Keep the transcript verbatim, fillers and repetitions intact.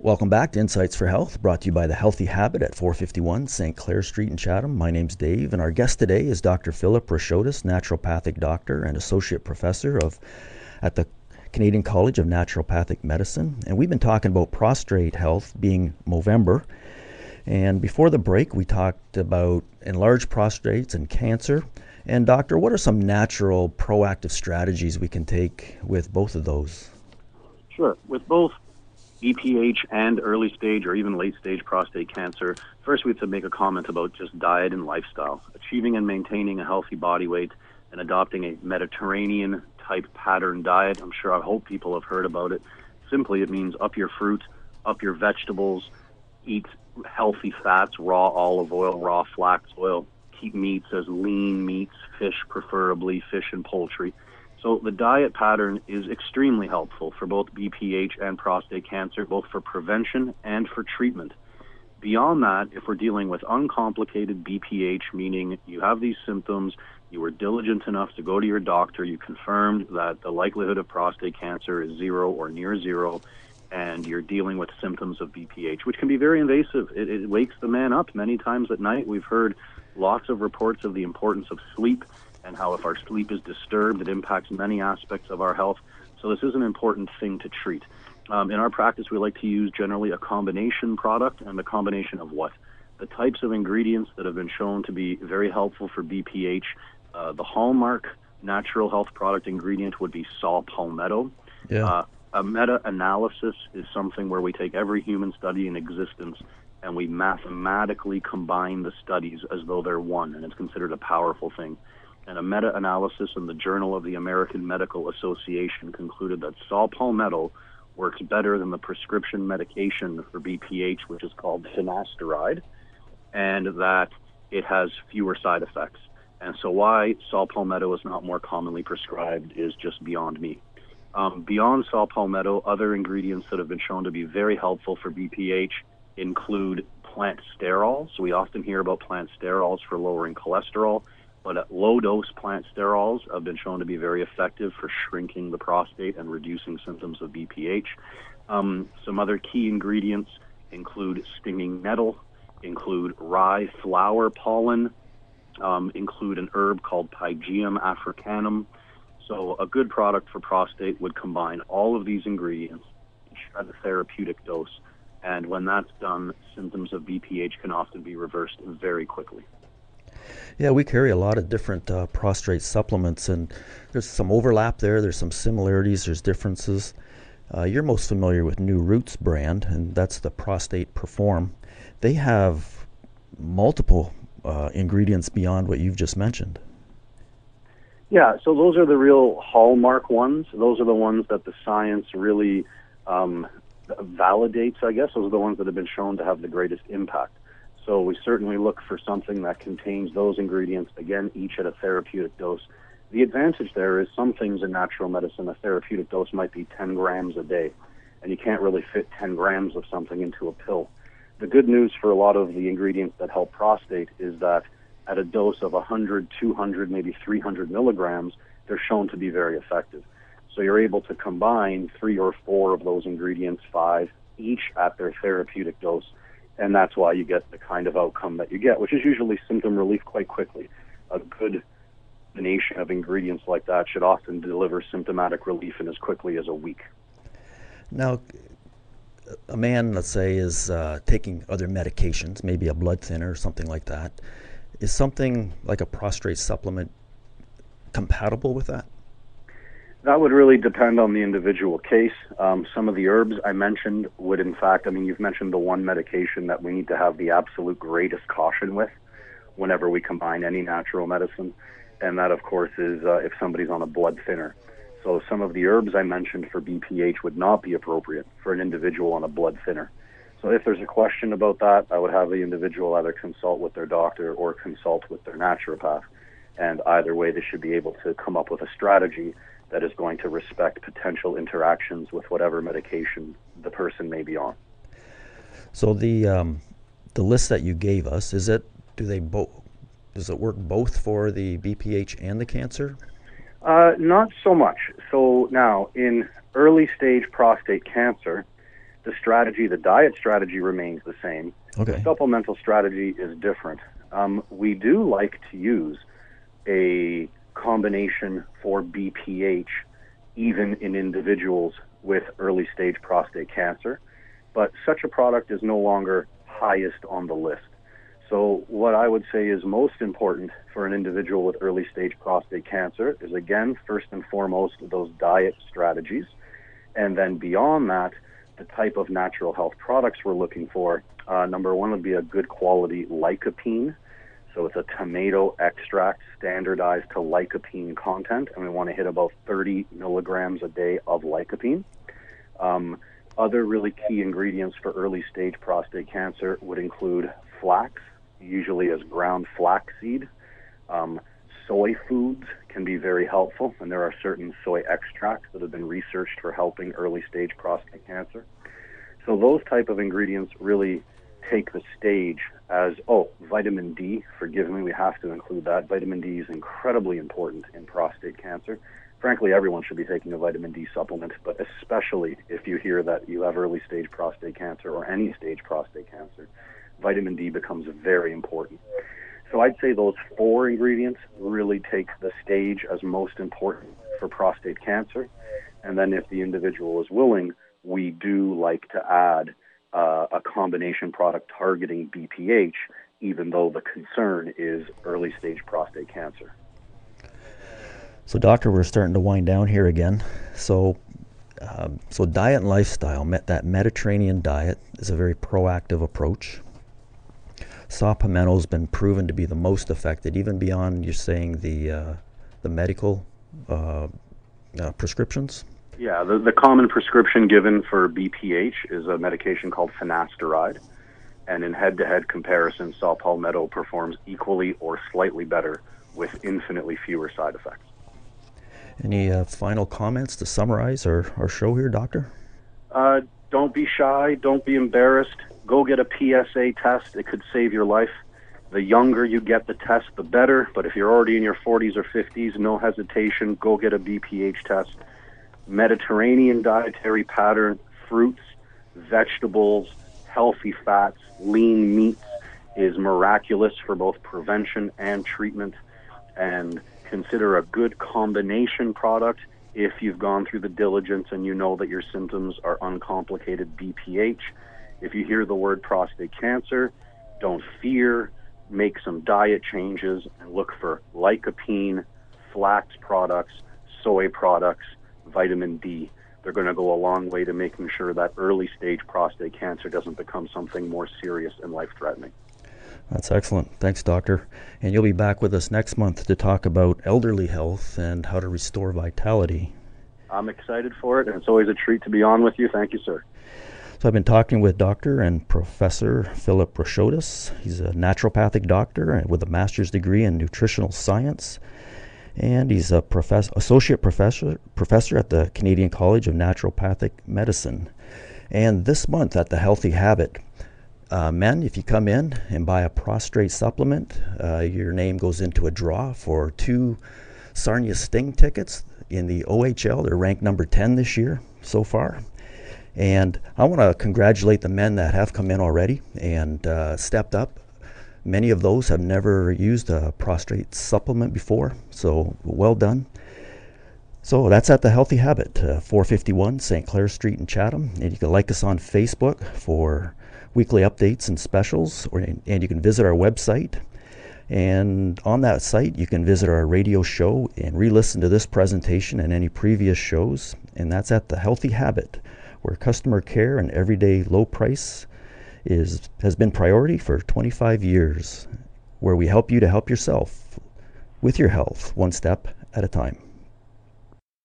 Welcome back to Insights for Health, brought to you by The Healthy Habit at four fifty-one Saint Clair Street in Chatham. My name's Dave, and our guest today is Doctor Philip Rashodis, naturopathic doctor and associate professor of at the Canadian College of Naturopathic Medicine. And we've been talking about prostate health being Movember. And before the break, we talked about enlarged prostates and cancer. And doctor, what are some natural proactive strategies we can take with both of those? Sure. With both B P H and early stage or even late stage prostate cancer, first we have to make a comment about just diet and lifestyle. Achieving and maintaining a healthy body weight and adopting a Mediterranean type pattern diet. I'm sure I hope people have heard about it. Simply, it means up your fruit, up your vegetables, eat healthy fats, raw olive oil, raw flax oil, keep meats as lean meats, fish preferably, fish and poultry. So the diet pattern is extremely helpful for both B P H and prostate cancer, both for prevention and for treatment. Beyond that, if we're dealing with uncomplicated B P H, meaning you have these symptoms, you were diligent enough to go to your doctor, you confirmed that the likelihood of prostate cancer is zero or near zero, and you're dealing with symptoms of B P H, which can be very invasive. It, it wakes the man up many times at night. We've heard lots of reports of the importance of sleep and how if our sleep is disturbed, it impacts many aspects of our health. So this is an important thing to treat. Um, in our practice, we like to use generally a combination product, and the combination of what? The types of ingredients that have been shown to be very helpful for B P H. Uh, the hallmark natural health product ingredient would be saw palmetto. Yeah. Uh, a meta-analysis is something where we take every human study in existence and we mathematically combine the studies as though they're one, and it's considered a powerful thing. And a meta-analysis in the Journal of the American Medical Association concluded that saw palmetto works better than the prescription medication for B P H, which is called finasteride, and that it has fewer side effects. And so why saw palmetto is not more commonly prescribed is just beyond me. Um, beyond saw palmetto, other ingredients that have been shown to be very helpful for B P H include plant sterols. So we often hear about plant sterols for lowering cholesterol, but at low-dose plant sterols have been shown to be very effective for shrinking the prostate and reducing symptoms of B P H. Um, some other key ingredients include stinging nettle, include rye flower pollen, um, include an herb called Pygeum africanum. So a good product for prostate would combine all of these ingredients at a therapeutic dose. And when that's done, symptoms of B P H can often be reversed very quickly. Yeah, we carry a lot of different uh, prostate supplements, and there's some overlap there. There's some similarities. There's differences. Uh, you're most familiar with New Roots brand, and that's the Prostate Perform. They have multiple uh, ingredients beyond what you've just mentioned. Yeah, so those are the real hallmark ones. Those are the ones that the science really um, validates, I guess. Those are the ones that have been shown to have the greatest impact. So we certainly look for something that contains those ingredients, again, each at a therapeutic dose. The advantage there is some things in natural medicine, a therapeutic dose might be ten grams a day, and you can't really fit ten grams of something into a pill. The good news for a lot of the ingredients that help prostate is that at a dose of one hundred, two hundred, maybe three hundred milligrams, they're shown to be very effective. So you're able to combine three or four of those ingredients, five, each at their therapeutic dose. And that's why you get the kind of outcome that you get, which is usually symptom relief quite quickly. A good combination of ingredients like that should often deliver symptomatic relief in as quickly as a week. Now, a man, let's say, is uh, taking other medications, maybe a blood thinner or something like that. Is something like a prostate supplement compatible with that? That would really depend on the individual case. Um, some of the herbs I mentioned would, in fact, I mean, you've mentioned the one medication that we need to have the absolute greatest caution with whenever we combine any natural medicine, and that, of course, is uh, if somebody's on a blood thinner. So some of the herbs I mentioned for B P H would not be appropriate for an individual on a blood thinner. So if there's a question about that, I would have the individual either consult with their doctor or consult with their naturopath, and either way, they should be able to come up with a strategy that is going to respect potential interactions with whatever medication the person may be on. So the um, the list that you gave us, is it do they both does it work both for the B P H and the cancer? Uh, not so much. So now in early stage prostate cancer, The strategy, the diet strategy remains the same. Okay. The supplemental strategy is different. Um, we do like to use a combination for B P H even in individuals with early stage prostate cancer, but such a product is no longer highest on the list. So what I would say is most important for an individual with early stage prostate cancer is, again, first and foremost, those diet strategies. And then beyond that, the type of natural health products we're looking for. Uh, number one would be a good quality lycopene. So it's a tomato extract standardized to lycopene content, and we want to hit about thirty milligrams a day of lycopene. Um, other really key ingredients for early stage prostate cancer would include flax, usually as ground flaxseed. Um, soy foods can be very helpful, and there are certain soy extracts that have been researched for helping early stage prostate cancer. So those type of ingredients really take the stage as, oh, vitamin D, forgive me, we have to include that. Vitamin D is incredibly important in prostate cancer. Frankly, everyone should be taking a vitamin D supplement, but especially if you hear that you have early stage prostate cancer or any stage prostate cancer, vitamin D becomes very important. So I'd say those four ingredients really take the stage as most important for prostate cancer. And then if the individual is willing, we do like to add uh, a combination product targeting B P H, even though the concern is early stage prostate cancer. So, doctor, we're starting to wind down here again. So, um, so diet and lifestyle, met that Mediterranean diet is a very proactive approach. Saw palmetto has been proven to be the most effective, even beyond you're saying the uh, the medical uh, uh, prescriptions. Yeah, the, the common prescription given for B P H is a medication called finasteride, and in head-to-head comparison, saw palmetto performs equally or slightly better with infinitely fewer side effects. Any uh, final comments to summarize our, our show here, doctor? Uh, don't be shy. Don't be embarrassed. Go get a P S A test. It could save your life. The younger you get the test, the better. But if you're already in your forties or fifties, no hesitation. Go get a B P H test. Mediterranean dietary pattern, fruits, vegetables, healthy fats, lean meats is miraculous for both prevention and treatment. And consider a good combination product if you've gone through the diligence and you know that your symptoms are uncomplicated B P H. If you hear the word prostate cancer, don't fear, make some diet changes and look for lycopene, flax products, soy products, vitamin D. They're going to go a long way to making sure that early stage prostate cancer doesn't become something more serious and life-threatening. That's excellent. Thanks, doctor. And you'll be back with us next month to talk about elderly health and how to restore vitality. I'm excited for it, and it's always a treat to be on with you. Thank you, sir. So I've been talking with Doctor and Professor Philip Rashotis. He's a naturopathic doctor with a master's degree in nutritional science, and he's a professor, associate professor professor at the Canadian College of Naturopathic Medicine. And this month at the Healthy Habit, uh, men, if you come in and buy a prostrate supplement, uh, your name goes into a draw for two Sarnia Sting tickets in the O H L. They're ranked number ten this year so far. And I want to congratulate the men that have come in already and uh, stepped up. Many of those have never used a prostate supplement before, so well done. So that's at the Healthy Habit, uh, four fifty-one Saint Clair Street in Chatham. And you can like us on Facebook for weekly updates and specials, or, and you can visit our website. And on that site, you can visit our radio show and re-listen to this presentation and any previous shows. And that's at the Healthy Habit, where customer care and everyday low price is has been priority for twenty-five years, where we help you to help yourself with your health one step at a time.